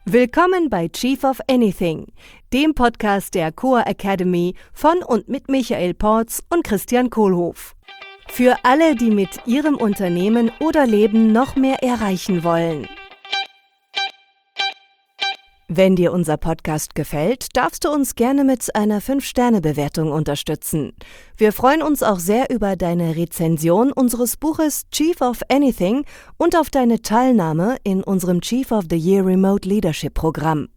Willkommen bei Chief of Anything, dem Podcast der Coa Academy von und mit Michael Porz und Christian Kohlhoff. Für alle, die mit ihrem Unternehmen oder Leben noch mehr erreichen wollen. Wenn dir unser Podcast gefällt, darfst du uns gerne mit einer 5-Sterne-Bewertung unterstützen. Wir freuen uns auch sehr über deine Rezension unseres Buches Chief of Anything und auf deine Teilnahme in unserem Chief of the Year Remote Leadership Programm.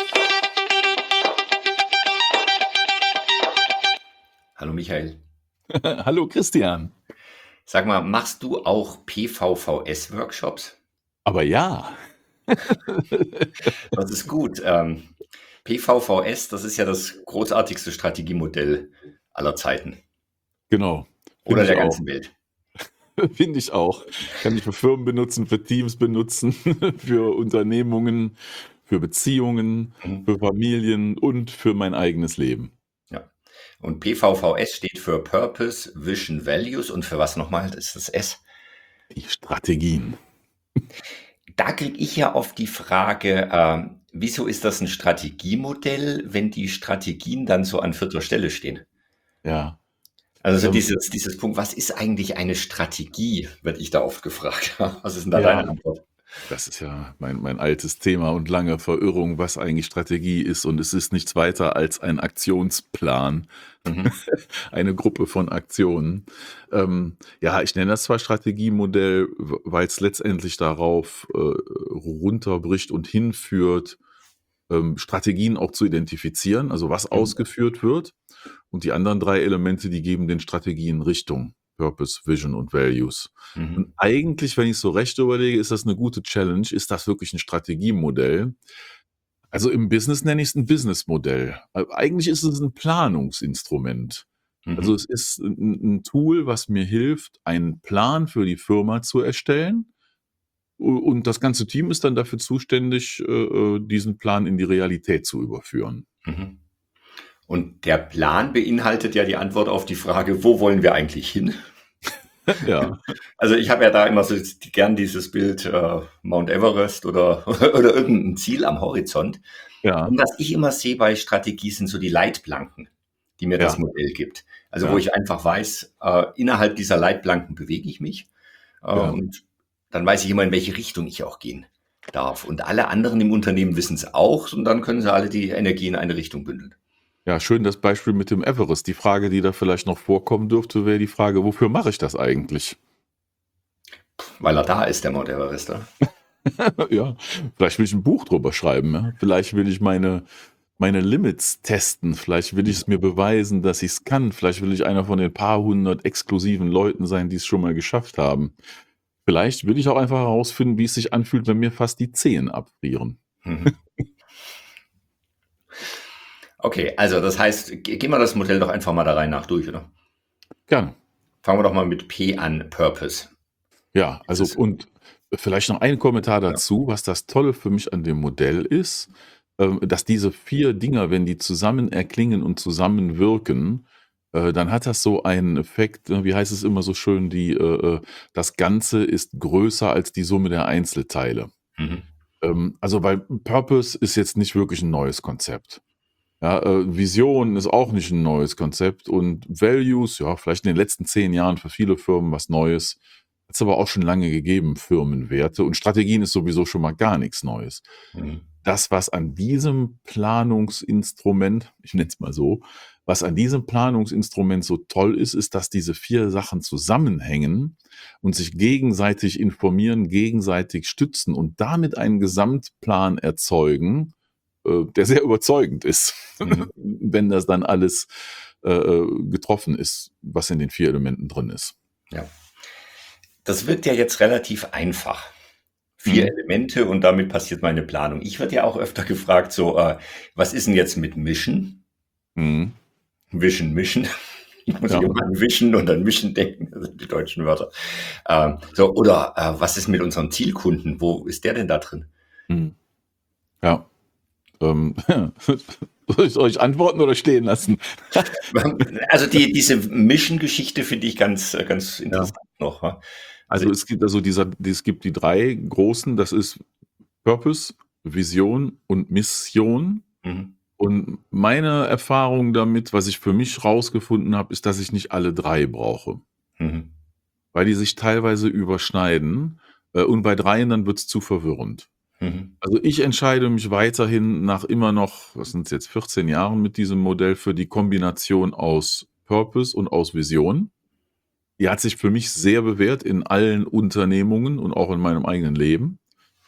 Hallo Michael. Hallo Christian. Sag mal, machst du auch PVVS-Workshops? Aber ja. Das ist gut. PVVS, das ist ja das großartigste Strategiemodell aller Zeiten. Genau. Oder der ganzen Welt. Finde ich auch. Kann ich für Firmen benutzen, für Teams benutzen, für Unternehmungen, für Beziehungen, für Familien und für mein eigenes Leben. Ja. Und PVVS steht für Purpose, Vision, Values. Und für was nochmal? Das ist das S. Die Strategien. Da kriege ich ja oft die Frage, wieso ist das ein Strategiemodell, wenn die Strategien dann so an 4. Stelle stehen? Ja. Also so dieses Punkt, was ist eigentlich eine Strategie, werde ich da oft gefragt. Was ist denn da Ja. deine Antwort? Das ist ja mein altes Thema und lange Verirrung, was eigentlich Strategie ist. Und es ist nichts weiter als ein Aktionsplan, eine Gruppe von Aktionen. Ja, ich nenne das zwar Strategiemodell, weil es letztendlich darauf runterbricht und hinführt, Strategien auch zu identifizieren, also was ausgeführt wird. Und die anderen 3 Elemente, die geben den Strategien Richtung. Purpose, Vision und Values. Und eigentlich, wenn ich so recht überlege, ist das eine gute Challenge. Ist das wirklich ein Strategiemodell? Also im Business nenne ich es ein Businessmodell. Eigentlich ist es ein Planungsinstrument. Also es ist ein Tool, was mir hilft, einen Plan für die Firma zu erstellen. Und das ganze Team ist dann dafür zuständig, diesen Plan in die Realität zu überführen. Und der Plan beinhaltet ja die Antwort auf die Frage, wo wollen wir eigentlich hin? Ja. Also ich habe ja da immer so gern dieses Bild Mount Everest oder irgendein Ziel am Horizont. Ja. Und was ich immer sehe bei Strategie sind so die Leitplanken, die mir das Modell gibt. Also wo ich einfach weiß, innerhalb dieser Leitplanken bewege ich mich und dann weiß ich immer, in welche Richtung ich auch gehen darf. Und alle anderen im Unternehmen wissen es auch und dann können sie alle die Energie in eine Richtung bündeln. Ja, schön das Beispiel mit dem Everest. Die Frage, die da vielleicht noch vorkommen dürfte, wäre die Frage, wofür mache ich das eigentlich? Weil er da ist, der Mount Everest. Ja, vielleicht will ich ein Buch drüber schreiben. Ja? Vielleicht will ich meine Limits testen. Vielleicht will ich es mir beweisen, dass ich es kann. Vielleicht will ich einer von den paar hundert exklusiven Leuten sein, die es schon mal geschafft haben. Vielleicht will ich auch einfach herausfinden, wie es sich anfühlt, wenn mir fast die Zehen abfrieren. Okay, also das heißt, gehen wir das Modell doch einfach mal der Reihe nach durch, oder? Gerne. Fangen wir doch mal mit P an, Purpose. Ja, also und vielleicht noch ein Kommentar dazu, was das Tolle für mich an dem Modell ist, dass diese 4 Dinger, wenn die zusammen erklingen und zusammenwirken, dann hat das so einen Effekt, wie heißt es immer so schön, das Ganze ist größer als die Summe der Einzelteile. Also weil Purpose ist jetzt nicht wirklich ein neues Konzept. Ja, Vision ist auch nicht ein neues Konzept und Values, ja, vielleicht in den letzten 10 Jahren für viele Firmen was Neues. Hat es aber auch schon lange gegeben, Firmenwerte. Und Strategien ist sowieso schon mal gar nichts Neues. Das, was an diesem Planungsinstrument, ich nenne es mal so, was an diesem Planungsinstrument so toll ist, ist, dass diese 4 Sachen zusammenhängen und sich gegenseitig informieren, gegenseitig stützen und damit einen Gesamtplan erzeugen, der sehr überzeugend ist, wenn das dann alles getroffen ist, was in den 4 Elementen drin ist. Ja. Das wirkt ja jetzt relativ einfach. 4 Elemente und damit passiert meine Planung. Ich werde ja auch öfter gefragt, so, was ist denn jetzt mit Mission? Vision, Mission. Ich muss immer an Vision und an Mission denken, das sind die deutschen Wörter. Oder was ist mit unserem Zielkunden? Wo ist der denn da drin? Ja. Soll ich euch antworten oder stehen lassen? Also diese Mission-Geschichte finde ich ganz interessant noch. Also es gibt die 3 großen, das ist Purpose, Vision und Mission. Mhm. Und meine Erfahrung damit, was ich für mich rausgefunden habe, ist, dass ich nicht alle 3 brauche, Mhm. weil die sich teilweise überschneiden, und bei 3 dann wird's zu verwirrend. Mhm. Also, ich entscheide mich weiterhin nach immer noch, was sind's jetzt, 14 Jahren mit diesem Modell für die Kombination aus Purpose und aus Vision. Die hat sich für mich sehr bewährt in allen Unternehmungen und auch in meinem eigenen Leben.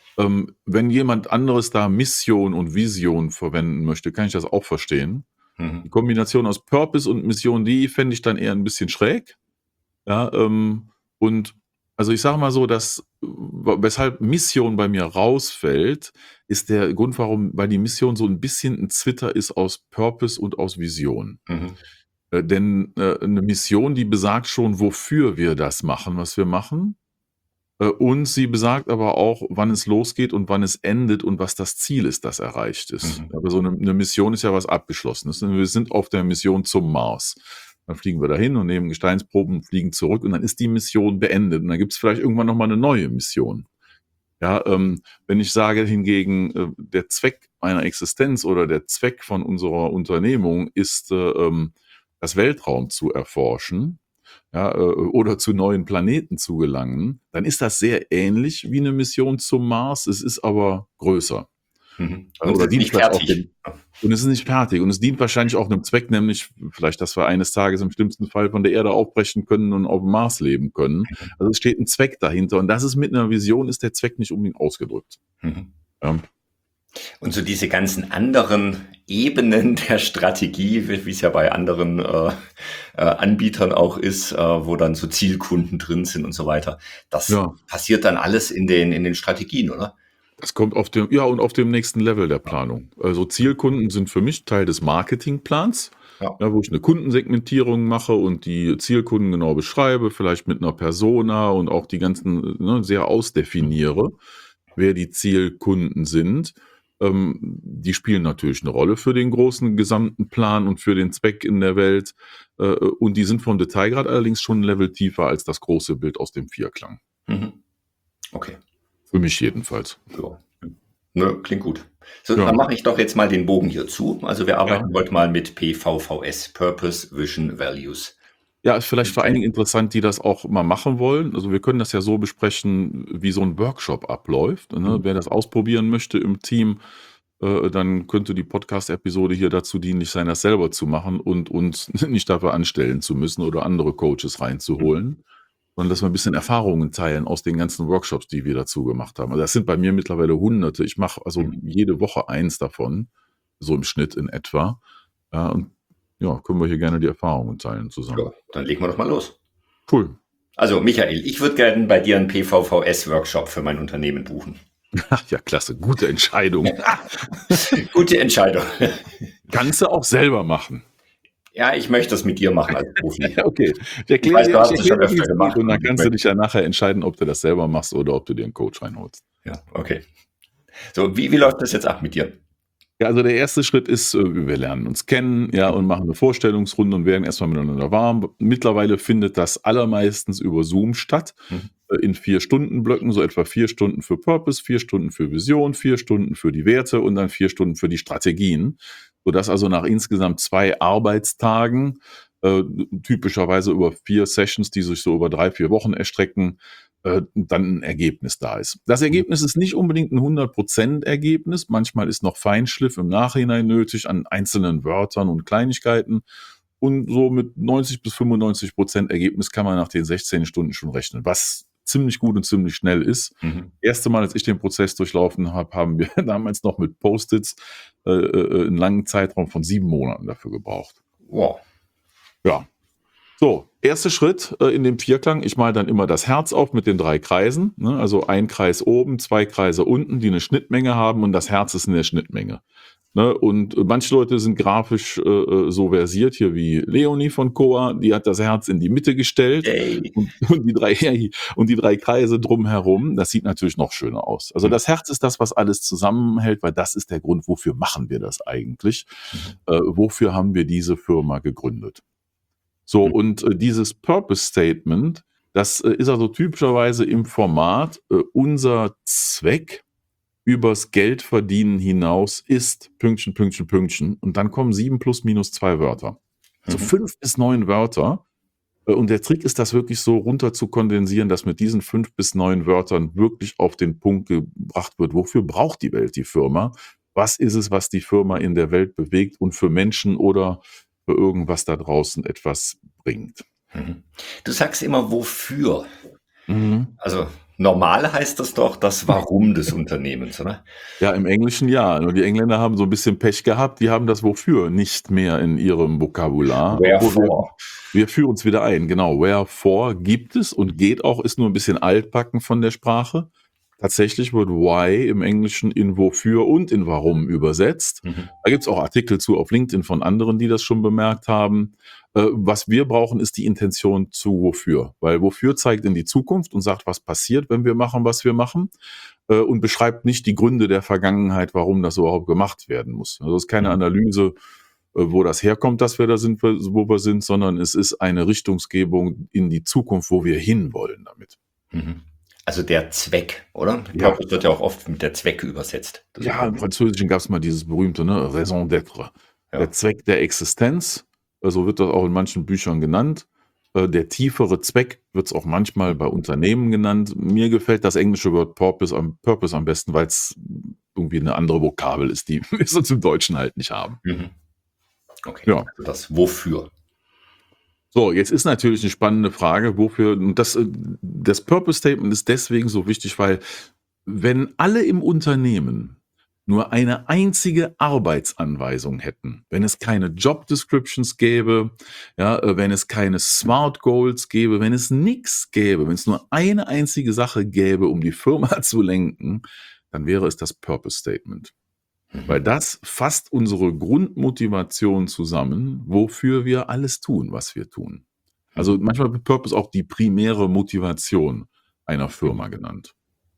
Wenn jemand anderes da Mission und Vision verwenden möchte, kann ich das auch verstehen. Die Mhm. Kombination aus Purpose und Mission, die fände ich dann eher ein bisschen schräg. Ja, und also, ich sage mal so, dass weshalb Mission bei mir rausfällt, ist der Grund, weil die Mission so ein bisschen ein Zwitter ist aus Purpose und aus Vision. Mhm. Denn, 'ne Mission, die besagt schon, wofür wir das machen, was wir machen. Und sie besagt aber auch, wann es losgeht und wann es endet und was das Ziel ist, das erreicht ist. Mhm. Aber so 'ne Mission ist ja was Abgeschlossenes, ne? Wir sind auf der Mission zum Mars. Dann fliegen wir dahin und nehmen Gesteinsproben, fliegen zurück und dann ist die Mission beendet. Und dann gibt's vielleicht irgendwann noch mal 'ne neue Mission. Ja, wenn ich sage hingegen, der Zweck meiner Existenz oder der Zweck von unserer Unternehmung ist, das Weltraum zu erforschen, ja, oder zu neuen Planeten zu gelangen, dann ist das sehr ähnlich wie 'ne Mission zum Mars. Es ist aber größer, Mhm. Und es oder ist dient nicht vielleicht auch fertig. dem und es ist nicht fertig und es dient wahrscheinlich auch 'nem Zweck, nämlich vielleicht, dass wir eines Tages im schlimmsten Fall von der Erde aufbrechen können und aufm Mars leben können. Also, es steht 'n Zweck dahinter und das ist mit 'ner Vision ist der Zweck nicht unbedingt ausgedrückt. Mhm. Ja. Und so diese ganzen anderen Ebenen der Strategie, wie es ja bei anderen Anbietern auch ist, wo dann so Zielkunden drin sind und so weiter, das Ja. passiert dann alles in den Strategien, oder? Das kommt auf dem ja, und auf dem nächsten Level der Planung. Also, Zielkunden sind für mich Teil des Marketingplans, Ja. ja, wo ich 'ne Kundensegmentierung mache und die Zielkunden genau beschreibe, vielleicht mit 'ner Persona und auch die ganzen, ne, sehr ausdefiniere, wer die Zielkunden sind. Die spielen natürlich 'ne Rolle für den großen gesamten Plan und für den Zweck in der Welt, und die sind vom Detailgrad allerdings schon 'n Level tiefer als das große Bild aus dem Vierklang. Mhm. Okay. Für mich jedenfalls. Ja. Ne, klingt gut. So, Ja. dann mache ich doch jetzt mal den Bogen hier zu. Also, wir Ja. arbeiten heute mal mit PVVS, Purpose, Vision, Values. Ja, ist vielleicht für einige interessant, die das auch mal machen wollen. Also, wir können das ja so besprechen, wie so 'n Workshop abläuft, ne? Mhm. Wer das ausprobieren möchte im Team, dann könnte die Podcast-Episode hier dazu dienlich sein, das selber zu machen und uns nicht dafür anstellen zu müssen oder andere Coaches reinzuholen, sondern dass wir 'n bisschen Erfahrungen teilen aus den ganzen Workshops, die wir dazu gemacht haben. Also, das sind bei mir mittlerweile Hunderte. Ich mache also Mhm. jede Woche eins davon, so im Schnitt in etwa. Ja, und ja, können wir hier gerne die Erfahrungen teilen Ja, zusammen. dann legen wir doch mal los. Cool. Also, Michael, ich würde gerne bei dir 'n PVVS-Workshop für mein Unternehmen buchen. Ach ja, klasse, gute Entscheidung. Gute Entscheidung. Kannst du auch selber machen. Ja, ich möchte das mit dir machen als Profi. Okay, ich Ich weiß, du hast es schon erkläre dir, öfter wie's gemacht geht und dann und ich kannst du möchte dich ja nachher entscheiden, ob du das selber machst oder ob du dir 'n Coach reinholst. Ja, okay. So, wie läuft das jetzt ab mit dir? Ja, also der erste Schritt ist, wir lernen uns kennen, ja, und machen 'ne Vorstellungsrunde und werden erst mal miteinander warm. Mittlerweile findet das allermeistens über Zoom statt, Mhm. In 4-Stunden-Blöcken, so etwa 4 Stunden für Purpose, 4 Stunden für Vision, 4 Stunden für die Werte und dann 4 Stunden für die Strategien, sodass also nach insgesamt 2 Arbeitstagen, typischerweise über 4 Sessions, die sich so über 3, 4 Wochen erstrecken, dann 'n Ergebnis da ist. Das Ergebnis ist nicht unbedingt 'n 100% Ergebnis. Manchmal ist noch Feinschliff im Nachhinein nötig an einzelnen Wörtern und Kleinigkeiten. Und so mit 90-95% Ergebnis kann man nach den 16 Stunden schon rechnen, was ziemlich gut und ziemlich schnell ist. Mhm. Erste Mal, als ich den Prozess durchlaufen habe, haben wir damals noch mit Post-its, 'n langen Zeitraum von 7 Monaten dafür gebraucht. Wow. Ja. So, erster Schritt, in dem Vierklang. Ich male dann immer das Herz auf mit den 3 Kreisen, ne? Also 1 Kreis oben, 2 Kreise unten, die 'ne Schnittmenge haben und das Herz ist in der Schnittmenge, ne? Und manche Leute sind grafisch, so versiert, hier wie Leonie von Koa, die hat das Herz in die Mitte gestellt Yay. und die 3 Kreise drumherum. Das sieht natürlich noch schöner aus. Also, das Herz ist das, was alles zusammenhält, weil das ist der Grund, wofür machen wir das eigentlich? Wofür haben wir diese Firma gegründet? So, und, dieses Purpose Statement, das, ist also typischerweise im Format, unser Zweck übers Geldverdienen hinaus ist Pünktchen, Pünktchen, Pünktchen und dann kommen 7 plus minus 2 Wörter. Also 5 bis 9 Wörter. Und der Trick ist, das wirklich so runter zu kondensieren, dass mit diesen 5 bis 9 Wörtern wirklich auf den Punkt gebracht wird, wofür braucht die Welt die Firma? Was ist es, was die Firma in der Welt bewegt und für Menschen oder für irgendwas da draußen etwas bringt? Du sagst immer wofür. Mhm. Also normal heißt das doch das Warum des Unternehmens, oder? Ja, im Englischen ja. Nur die Engländer haben so ein bisschen Pech gehabt. Die haben das Wofür nicht mehr in ihrem Vokabular. Obwohl Wherefore. wir führen uns wieder ein. Genau, Wherefore gibt es und geht auch, ist nur ein bisschen altbacken von der Sprache. Tatsächlich wird Why im Englischen in Wofür und in Warum übersetzt. Da gibt es auch Artikel zu auf LinkedIn von anderen, die das schon bemerkt haben. Was wir brauchen, ist die Intention zu Wofür. Weil Wofür zeigt in die Zukunft und sagt, was passiert, wenn wir machen, was wir machen. Und beschreibt nicht die Gründe der Vergangenheit, warum das überhaupt gemacht werden muss. Also es ist keine Analyse, wo das herkommt, dass wir da sind, wo wir sind, sondern es ist eine Richtungsgebung in die Zukunft, wo wir hinwollen damit. Also der Zweck, oder? Ja. Purpose wird ja auch oft mit der Zweck übersetzt. Ja, im Französischen gab es mal dieses berühmte, ne, Raison d'être. Ja. Der Zweck der Existenz, so wird das auch in manchen Büchern genannt. Der tiefere Zweck wird es auch manchmal bei Unternehmen genannt. Mir gefällt das englische Wort Purpose am besten, weil es irgendwie eine andere Vokabel ist, die wir sonst im Deutschen halt nicht haben. Okay, Ja. also das Wofür. So, jetzt ist natürlich eine spannende Frage, wofür, und das Purpose Statement ist deswegen so wichtig, weil wenn alle im Unternehmen nur eine einzige Arbeitsanweisung hätten, wenn es keine Job Descriptions gäbe, ja, wenn es keine Smart Goals gäbe, wenn es nichts gäbe, wenn es nur eine einzige Sache gäbe, um die Firma zu lenken, dann wäre es das Purpose Statement. Weil das fasst unsere Grundmotivation zusammen, wofür wir alles tun, was wir tun. Also manchmal wird Purpose auch die primäre Motivation einer Firma genannt.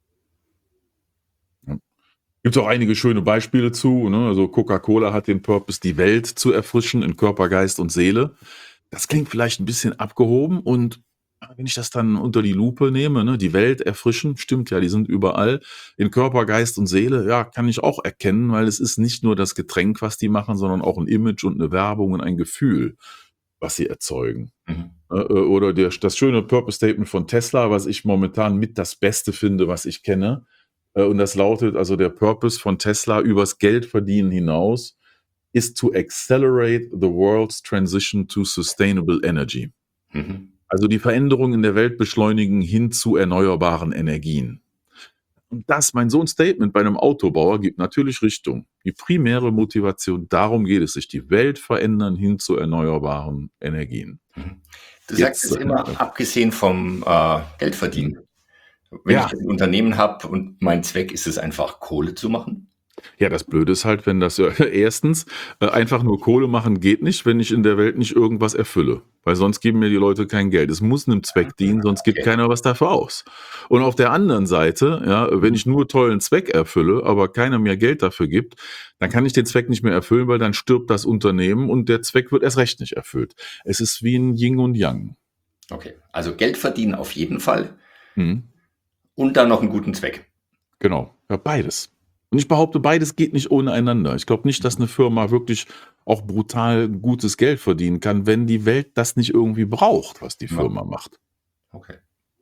Gibt es auch einige schöne Beispiele zu. Ne? Also Coca-Cola hat den Purpose, die Welt zu erfrischen in Körper, Geist und Seele. Das klingt vielleicht ein bisschen abgehoben und wenn ich das dann unter die Lupe nehme, ne, die Welt erfrischen, stimmt ja, die sind überall. In Körper, Geist und Seele, ja, kann ich auch erkennen, weil es ist nicht nur das Getränk, was die machen, sondern auch ein Image und eine Werbung und ein Gefühl, was sie erzeugen. Oder das schöne Purpose-Statement von Tesla, was ich momentan mit das Beste finde, was ich kenne. Und das lautet, also der Purpose von Tesla übers Geldverdienen hinaus ist to accelerate the world's transition to sustainable energy. Also die Veränderung in der Welt beschleunigen hin zu erneuerbaren Energien. Und das, so ein Statement bei einem Autobauer gibt natürlich Richtung. Die primäre Motivation, darum geht es sich, die Welt verändern hin zu erneuerbaren Energien. Du sagst es immer, abgesehen vom Geldverdienen. Wenn ich ein Unternehmen habe und mein Zweck ist es einfach, Kohle zu machen? Ja, das Blöde ist halt, wenn das erstens einfach nur Kohle machen geht nicht, wenn ich in der Welt nicht irgendwas erfülle. Weil sonst geben mir die Leute kein Geld. Es muss einem Zweck dienen, sonst gibt keiner was dafür aus. Und auf der anderen Seite, ja, wenn ich nur tollen Zweck erfülle, aber keiner mir Geld dafür gibt, dann kann ich den Zweck nicht mehr erfüllen, weil dann stirbt das Unternehmen und der Zweck wird erst recht nicht erfüllt. Es ist wie ein Yin und Yang. Okay, also Geld verdienen auf jeden Fall und dann noch einen guten Zweck. Genau, ja, beides. Und ich behaupte, beides geht nicht ohne einander. Ich glaube nicht, dass eine Firma wirklich auch brutal gutes Geld verdienen kann, wenn die Welt das nicht irgendwie braucht, was die Firma macht. Okay.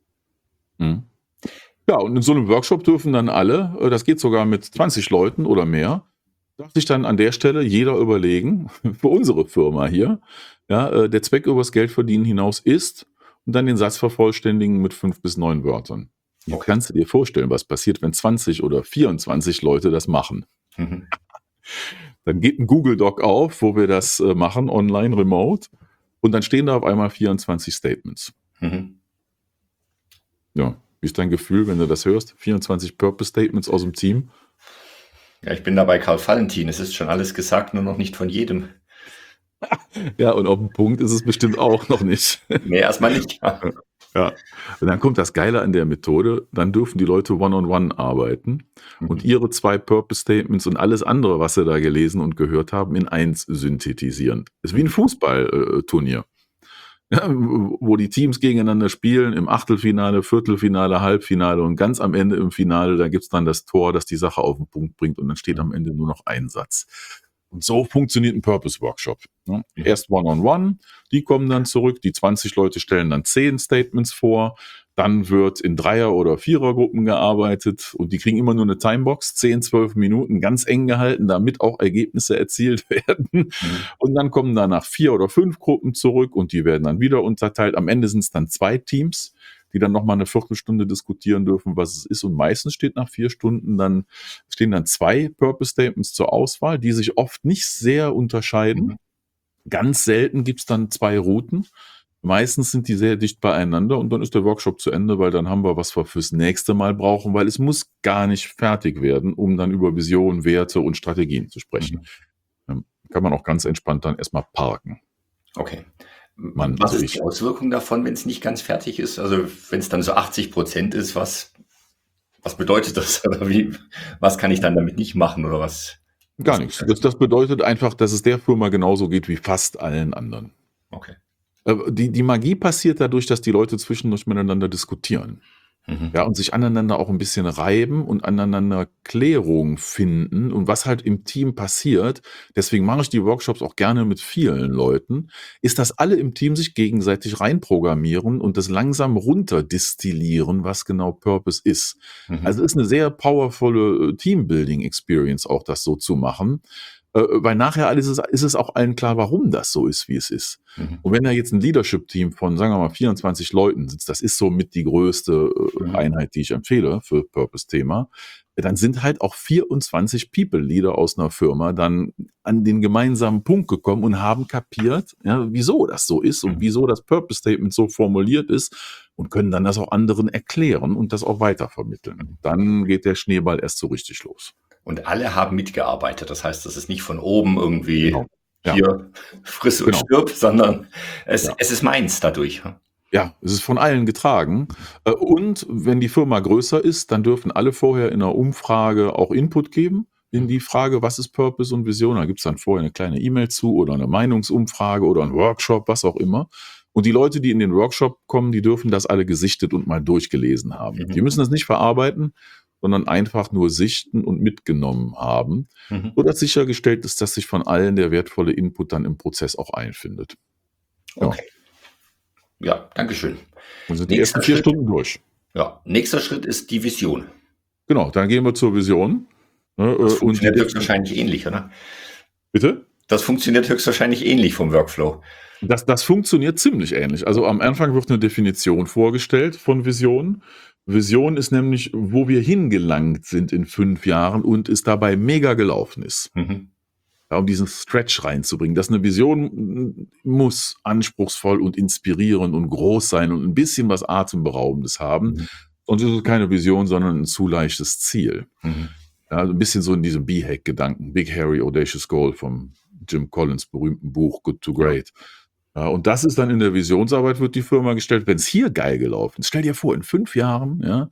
Ja, und in so einem Workshop dürfen dann alle, das geht sogar mit 20 Leuten oder mehr, darf sich dann an der Stelle jeder überlegen, für unsere Firma hier, ja, der Zweck übers Geldverdienen hinaus ist und dann den Satz vervollständigen mit 5 bis 9 Wörtern. Jetzt kannst du dir vorstellen, was passiert, wenn 20 oder 24 Leute das machen. Dann geht ein Google Doc auf, wo wir das machen, online, remote, und dann stehen da auf einmal 24 Statements. Ja, wie ist dein Gefühl, wenn du das hörst? 24 Purpose Statements aus dem Team? Ja, ich bin da bei Karl Valentin. Es ist schon alles gesagt, nur noch nicht von jedem. Ja, und auf dem Punkt ist es bestimmt auch noch nicht. Nee, erstmal nicht. Ja, und dann kommt das Geile an der Methode, dann dürfen die Leute one-on-one arbeiten und ihre 2 Purpose-Statements und alles andere, was sie da gelesen und gehört haben, in eins synthetisieren. Das ist wie ein Fußballturnier. ja, wo die Teams gegeneinander spielen, im Achtelfinale, Viertelfinale, Halbfinale und ganz am Ende im Finale, da gibt's dann das Tor, das die Sache auf den Punkt bringt und dann steht am Ende nur noch ein Satz. Und so funktioniert ein Purpose-Workshop. Ne? Erst One-on-One, die kommen dann zurück, die 20 Leute stellen dann 10 Statements vor, dann wird in Dreier- oder Vierergruppen gearbeitet und die kriegen immer nur eine Timebox, 10, 12 Minuten, ganz eng gehalten, damit auch Ergebnisse erzielt werden. Und dann kommen danach 4 oder 5 Gruppen zurück und die werden dann wieder unterteilt. Am Ende sind es dann 2 Teams, die dann nochmal eine Viertelstunde diskutieren dürfen, was es ist. Und meistens steht nach 4 Stunden stehen dann 2 Purpose Statements zur Auswahl, die sich oft nicht sehr unterscheiden. Ganz selten gibt's dann 2 Routen. Meistens sind die sehr dicht beieinander und dann ist der Workshop zu Ende, weil dann haben wir, was wir fürs nächste Mal brauchen, weil es muss gar nicht fertig werden, um dann über Vision, Werte und Strategien zu sprechen. Kann man auch ganz entspannt dann erstmal parken. Okay. Was ist die Auswirkung davon, wenn es nicht ganz fertig ist? Also wenn es dann so 80% ist, was bedeutet das? Oder was kann ich dann damit nicht machen oder was? Gar nichts. Das bedeutet einfach, dass es der Firma genauso geht wie fast allen anderen. Okay. Die Magie passiert dadurch, dass die Leute zwischendurch miteinander diskutieren. Ja, und sich aneinander auch ein bisschen reiben und aneinander Klärung finden und was halt im Team passiert, deswegen mache ich die Workshops auch gerne mit vielen Leuten, ist, dass alle im Team sich gegenseitig reinprogrammieren und das langsam runterdestillieren, was genau Purpose ist. Also ist eine sehr powervolle Teambuilding-Experience auch, das so zu machen. Weil nachher ist es auch allen klar, warum das so ist, wie es ist. Und wenn da jetzt ein Leadership-Team von, sagen wir mal, 24 Leuten sitzt, das ist somit die größte Einheit, die ich empfehle für Purpose-Thema, dann sind halt auch 24 People-Leader aus einer Firma dann an den gemeinsamen Punkt gekommen und haben kapiert, ja, wieso das so ist und wieso das Purpose-Statement so formuliert ist und können dann das auch anderen erklären und das auch weitervermitteln. Dann geht der Schneeball erst so richtig los. Und alle haben mitgearbeitet. Das heißt, das ist nicht von oben irgendwie hier friss und stirb, sondern es ist meins dadurch. Ja, es ist von allen getragen. Und wenn die Firma größer ist, dann dürfen alle vorher in einer Umfrage auch Input geben in die Frage, was ist Purpose und Vision. Da gibt's dann vorher eine kleine E-Mail zu oder eine Meinungsumfrage oder ein Workshop, was auch immer. Und die Leute, die in den Workshop kommen, die dürfen das alle gesichtet und mal durchgelesen haben. Die müssen das nicht verarbeiten, sondern einfach nur sichten und mitgenommen haben, sodass sichergestellt ist, dass sich von allen der wertvolle Input dann im Prozess auch einfindet. Okay. Ja, dankeschön. Dann sind die ersten 4 Stunden durch. Ja, nächster Schritt ist die Vision. Genau, dann gehen wir zur Vision. Das funktioniert höchstwahrscheinlich ähnlich, oder? Bitte? Das funktioniert höchstwahrscheinlich ähnlich vom Workflow. Das funktioniert ziemlich ähnlich. Also am Anfang wird eine Definition vorgestellt von Vision. Vision ist nämlich, wo wir hingelangt sind in 5 Jahren und es dabei mega gelaufen ist. Ja, um diesen Stretch reinzubringen. Dass eine Vision muss anspruchsvoll und inspirierend und groß sein und ein bisschen was Atemberaubendes haben. Und es ist keine Vision, sondern ein zu leichtes Ziel. Ja, also ein bisschen so in diesem B-Hack-Gedanken. Big, Hairy, Audacious Goal vom Jim Collins berühmten Buch Good to Great. Ja, und das ist dann in der Visionsarbeit, wird die Firma gestellt, wenn es hier geil gelaufen ist. Stell dir vor, in 5 Jahren, ja,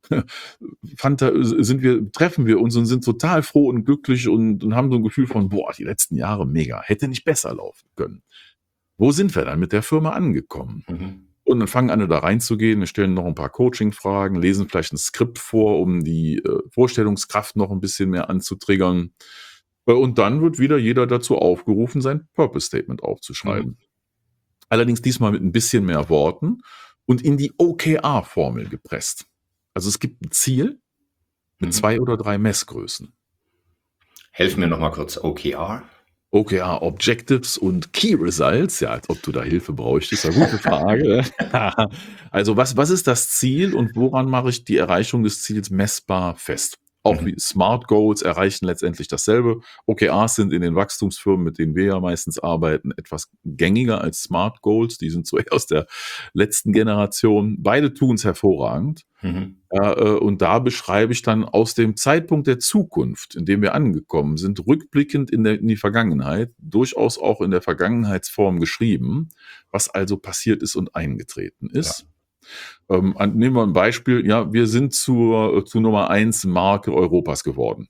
treffen wir uns und sind total froh und glücklich und haben so ein Gefühl von, boah, die letzten Jahre mega, hätte nicht besser laufen können. Wo sind wir dann mit der Firma angekommen? Und dann fangen alle da reinzugehen, wir stellen noch ein paar Coaching-Fragen, lesen vielleicht ein Skript vor, um die Vorstellungskraft noch ein bisschen mehr anzutriggern. Und dann wird wieder jeder dazu aufgerufen, sein Purpose-Statement aufzuschreiben. Allerdings diesmal mit ein bisschen mehr Worten und in die OKR-Formel gepresst. Also es gibt ein Ziel mit 2 oder 3 Messgrößen. Helfen mir nochmal kurz, OKR? OKR, Objectives und Key Results. Ja, als ob du da Hilfe bräuchtest. Eine gute Frage. Also was ist das Ziel und woran mache ich die Erreichung des Ziels messbar fest? Auch wie Smart Goals erreichen letztendlich dasselbe. OKRs sind in den Wachstumsfirmen, mit denen wir ja meistens arbeiten, etwas gängiger als Smart Goals. Die sind so eher aus der letzten Generation. Beide tun es hervorragend. Und da beschreibe ich dann aus dem Zeitpunkt der Zukunft, in dem wir angekommen sind, rückblickend in die Vergangenheit, durchaus auch in der Vergangenheitsform geschrieben, was also passiert ist und eingetreten ist. Nehmen wir ein Beispiel. Ja, wir sind zu Nummer 1 Marke Europas geworden.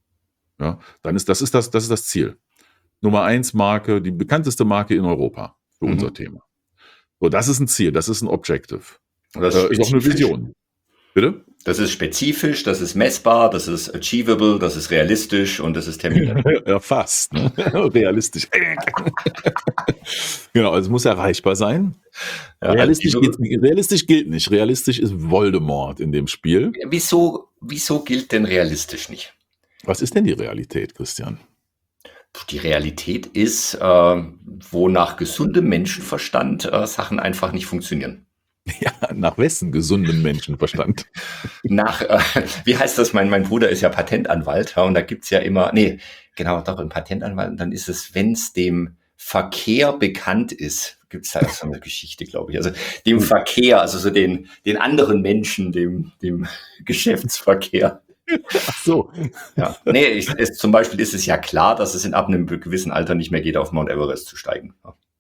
Ja, dann ist das Ziel. Nummer 1 Marke, die bekannteste Marke in Europa. für unser Thema. So, das ist ein Ziel, das ist ein Objective. Das ist auch eine Vision. Bitte? Das ist spezifisch, das ist messbar, das ist achievable, das ist realistisch und das ist terminiert. Ja, fast. Ne? Realistisch. Genau, also es muss erreichbar sein. Ja, Realistisch gilt nicht. Realistisch ist Voldemort in dem Spiel. Wieso gilt denn realistisch nicht? Was ist denn die Realität, Christian? Die Realität ist, wo nach gesundem Menschenverstand Sachen einfach nicht funktionieren. Ja, nach wessen gesundem Menschenverstand? Wie heißt das? Mein Bruder ist ja Patentanwalt, ja, und da gibt's ja immer, doch, ein Patentanwalt, und dann ist es, wenn es dem Verkehr bekannt ist, gibt's da so eine Geschichte, glaube ich. Also dem Verkehr, also so den anderen Menschen, dem Geschäftsverkehr. Ach so. Ja. Zum Beispiel ist es ja klar, dass es ab einem gewissen Alter nicht mehr geht, auf Mount Everest zu steigen.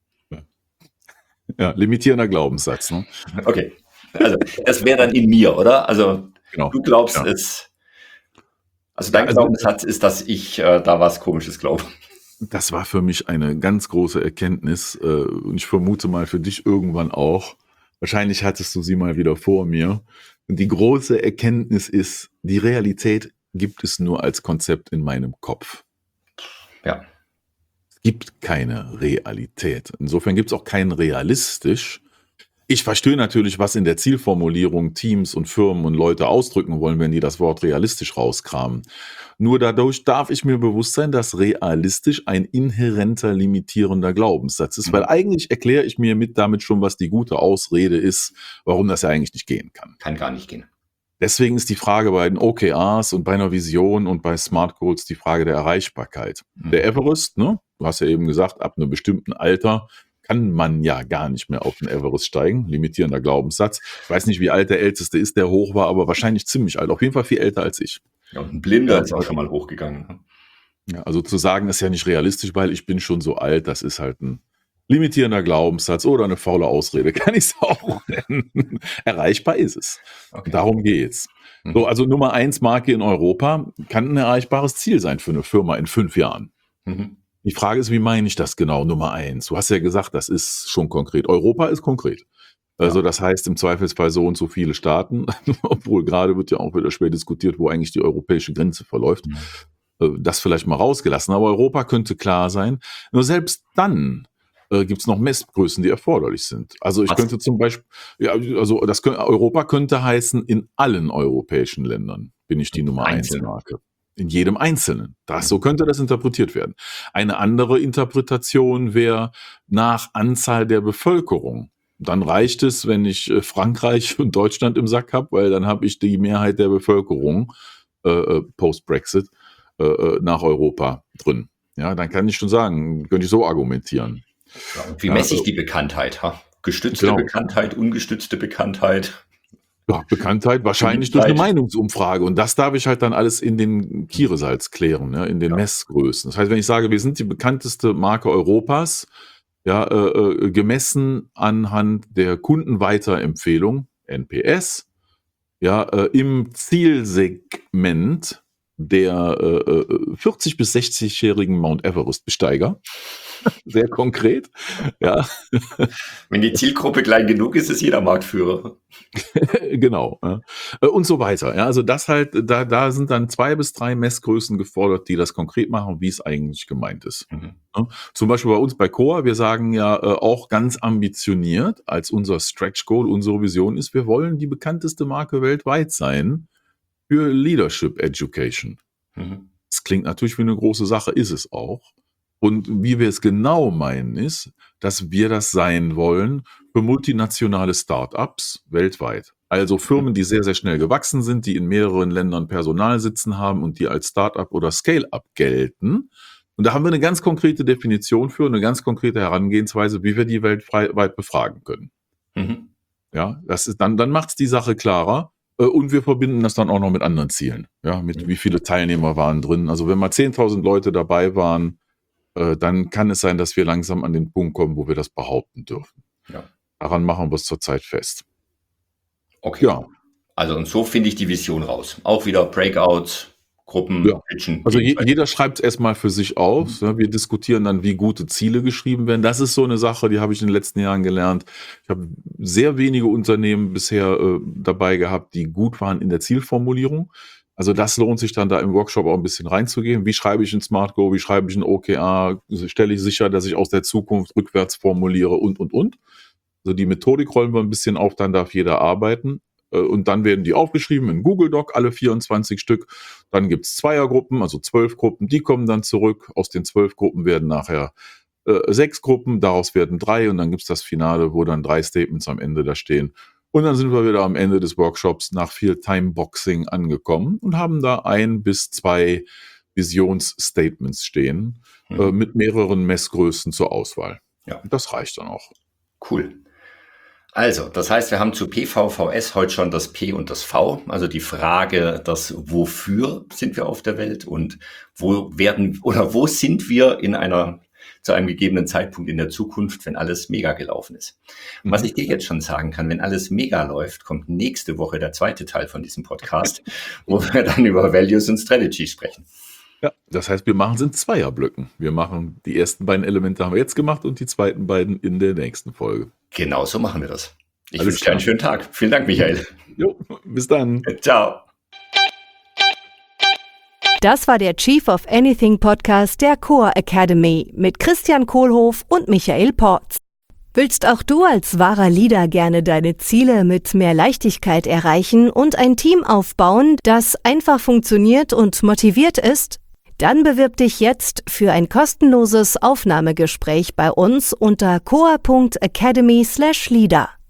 Ja, limitierender Glaubenssatz. Ne? Okay, also das wäre dann in mir, oder? Also genau. Du glaubst es. Also dein Glaubenssatz ist, dass ich da was Komisches glaube. Das war für mich eine ganz große Erkenntnis und ich vermute mal für dich irgendwann auch. Wahrscheinlich hattest du sie mal wieder vor mir. Und die große Erkenntnis ist, die Realität gibt es nur als Konzept in meinem Kopf. Ja. Es gibt keine Realität. Insofern gibt es auch kein realistisch. Ich verstehe natürlich, was in der Zielformulierung Teams und Firmen und Leute ausdrücken wollen, wenn die das Wort realistisch rauskramen. Nur dadurch darf ich mir bewusst sein, dass realistisch ein inhärenter, limitierender Glaubenssatz ist, weil eigentlich erkläre ich mir damit schon, was die gute Ausrede ist, warum das ja eigentlich nicht gehen kann. Kann gar nicht gehen. Deswegen ist die Frage bei den OKRs und bei einer Vision und bei Smart Goals die Frage der Erreichbarkeit. Der Everest, ne? Du hast ja eben gesagt, ab einem bestimmten Alter kann man ja gar nicht mehr auf den Everest steigen. Limitierender Glaubenssatz. Ich weiß nicht, wie alt der Älteste ist, der hoch war, aber wahrscheinlich ziemlich alt. Auf jeden Fall viel älter als ich. Ja, und ein Blinder ist auch schon mal hochgegangen. Ja, also zu sagen, ist ja nicht realistisch, weil ich bin schon so alt, das ist halt ein limitierender Glaubenssatz oder eine faule Ausrede, kann ich es auch nennen. Erreichbar ist es. Okay. Darum geht's. So, also Nummer 1 Marke in Europa kann ein erreichbares Ziel sein für eine Firma in 5 Jahren. Die Frage ist, wie meine ich das genau, Nummer 1? Du hast ja gesagt, das ist schon konkret. Europa ist konkret. Also das heißt im Zweifelsfall so und so viele Staaten, obwohl gerade wird ja auch wieder schwer diskutiert, wo eigentlich die europäische Grenze verläuft. Das vielleicht mal rausgelassen, aber Europa könnte klar sein. Nur selbst dann gibt es noch Messgrößen, die erforderlich sind. Also ich könnte zum Beispiel, Europa könnte heißen, in allen europäischen Ländern bin ich die Nummer 1 Marke. In jedem Einzelnen. So könnte das interpretiert werden. Eine andere Interpretation wäre nach Anzahl der Bevölkerung. Dann reicht es, wenn ich Frankreich und Deutschland im Sack habe, weil dann habe ich die Mehrheit der Bevölkerung post-Brexit nach Europa drin. Ja, dann kann ich schon sagen, könnte ich so argumentieren. Ja, wie messe ich die Bekanntheit? Gestützte Bekanntheit, ungestützte Bekanntheit? Ja, Bekanntheit wahrscheinlich durch eine Meinungsumfrage. Und das darf ich halt dann alles in den Kieresalz klären, in den Messgrößen. Das heißt, wenn ich sage, wir sind die bekannteste Marke Europas, gemessen anhand der Kundenweiterempfehlung, NPS, im Zielsegment der 40- bis 60-jährigen Mount Everest-Besteiger. Sehr konkret. Ja. Wenn die Zielgruppe klein genug ist, ist jeder Marktführer. Genau. Ja. Und so weiter. Ja, also das halt, da sind dann 2 bis 3 Messgrößen gefordert, die das konkret machen, wie es eigentlich gemeint ist. Ja. Zum Beispiel bei uns bei Coa, wir sagen ja auch ganz ambitioniert, als unser Stretch Goal, unsere Vision ist, wir wollen die bekannteste Marke weltweit sein für Leadership Education. Das klingt natürlich wie eine große Sache, ist es auch. Und wie wir es genau meinen, ist, dass wir das sein wollen für multinationale Start-ups weltweit. Also Firmen, die sehr, sehr schnell gewachsen sind, die in mehreren Ländern Personal sitzen haben und die als Start-up oder Scale-up gelten. Und da haben wir eine ganz konkrete Definition für, eine ganz konkrete Herangehensweise, wie wir die weltweit befragen können. Ja, das ist dann macht es die Sache klarer. Und wir verbinden das dann auch noch mit anderen Zielen. Ja, mit wie viele Teilnehmer waren drin. Also wenn mal 10.000 Leute dabei waren, dann kann es sein, dass wir langsam an den Punkt kommen, wo wir das behaupten dürfen. Ja. Daran machen wir es zurzeit fest. Okay. Ja. Also und so finde ich die Vision raus. Auch wieder Breakouts, Gruppen Ja. pitchen. Also jeder schreibt es erstmal für sich auf. Ne? Wir diskutieren dann, wie gute Ziele geschrieben werden. Das ist so eine Sache, die habe ich in den letzten Jahren gelernt. Ich habe sehr wenige Unternehmen bisher dabei gehabt, die gut waren in der Zielformulierung. Also das lohnt sich dann da im Workshop auch ein bisschen reinzugehen. Wie schreibe ich ein Smart Go, wie schreibe ich ein OKR, stelle ich sicher, dass ich aus der Zukunft rückwärts formuliere und. Also die Methodik rollen wir ein bisschen auf, dann darf jeder arbeiten. Und dann werden die aufgeschrieben in Google Doc, alle 24 Stück. Dann gibt es Zweiergruppen, also 12 Gruppen, die kommen dann zurück. Aus den 12 Gruppen werden nachher 6 Gruppen, daraus werden 3 und dann gibt es das Finale, wo dann 3 Statements am Ende da stehen. Und dann sind wir wieder am Ende des Workshops nach viel Timeboxing angekommen und haben da 1 bis 2 Visionsstatements stehen mit mehreren Messgrößen zur Auswahl. Ja. Das reicht dann auch. Cool. Also, das heißt, wir haben zu PVVS heute schon das P und das V, also die Frage, das Wofür sind wir auf der Welt und wo sind wir zu einem gegebenen Zeitpunkt in der Zukunft, wenn alles mega gelaufen ist. Was ich dir jetzt schon sagen kann, wenn alles mega läuft, kommt nächste Woche der zweite Teil von diesem Podcast, wo wir dann über Values und Strategy sprechen. Ja, das heißt, wir machen es in Zweierblöcken. Wir machen die ersten beiden Elemente haben wir jetzt gemacht und die zweiten beiden in der nächsten Folge. Genau so machen wir das. Ich Alles wünsche dir einen klar. schönen Tag. Vielen Dank, Michael. Jo, bis dann. Ciao. Das war der Chief of Anything Podcast der Core Academy mit Christian Kohlhoff und Michael Porz. Willst auch du als wahrer Leader gerne deine Ziele mit mehr Leichtigkeit erreichen und ein Team aufbauen, das einfach funktioniert und motiviert ist? Dann bewirb dich jetzt für ein kostenloses Aufnahmegespräch bei uns unter core.academy/leader.